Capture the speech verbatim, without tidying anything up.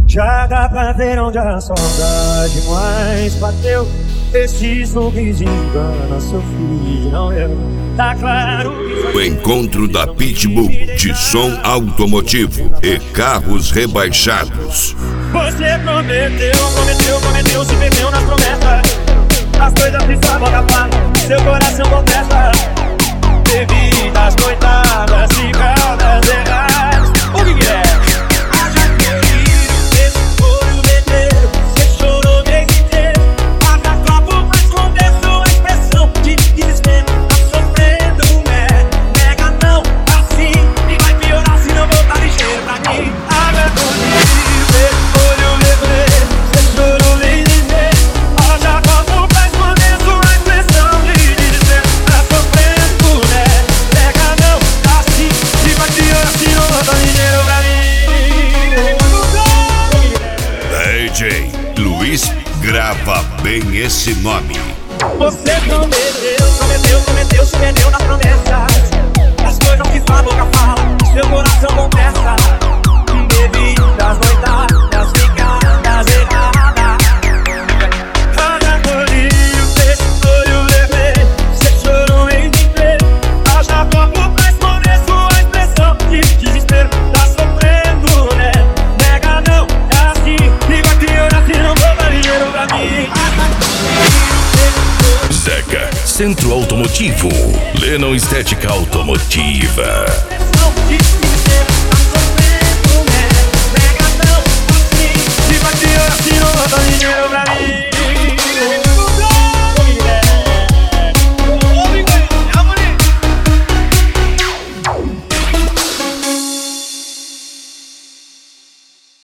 Já dá pra ver onde a saudade mais bateu. Esse sorriso engana, sofri, não eu. Tá claro que O encontro da Pitbull de som automotivo e carros rebaixados. você prometeu, prometeu, prometeu, se perdeu nas promessas. As coisas que estavam da paz, seu coração confessa. Bebidas, coitadas, cicadas erradas. O que que é? Haja querido, esse foi o veneno. Você chorou desde inteiro. Haja copo, mas esconder sua expressão de desespero. Tá sofrendo, né? Nega não, assim. E vai piorar se não voltar ligeiro pra mim. Haja querido, esse foi o veneno. Você chorou desde inteiro. Haja copo, pra esconder sua expressão de desespero. Tá sofrendo, né? Nega não, assim. E vai piorar se não voltar ligeiro pra mim. D J Luiz grava bem esse nome. Você prometeu, prometeu, prometeu, se perdeu nas promessas. As coisas que sua boca fala, seu coração confessa. Bebidas, noitadas, ficadas erradas. Haja colírio, fez olho vermelho. Você chorou em desespero. Haja copo pra esconder sua expressão de desespero. Tá sofrendo, né? Nega não, é assim. E vai piorar se não for ligeiro pra mim. Zeca Centro Automotivo, Lennon Estética Automotiva. Não,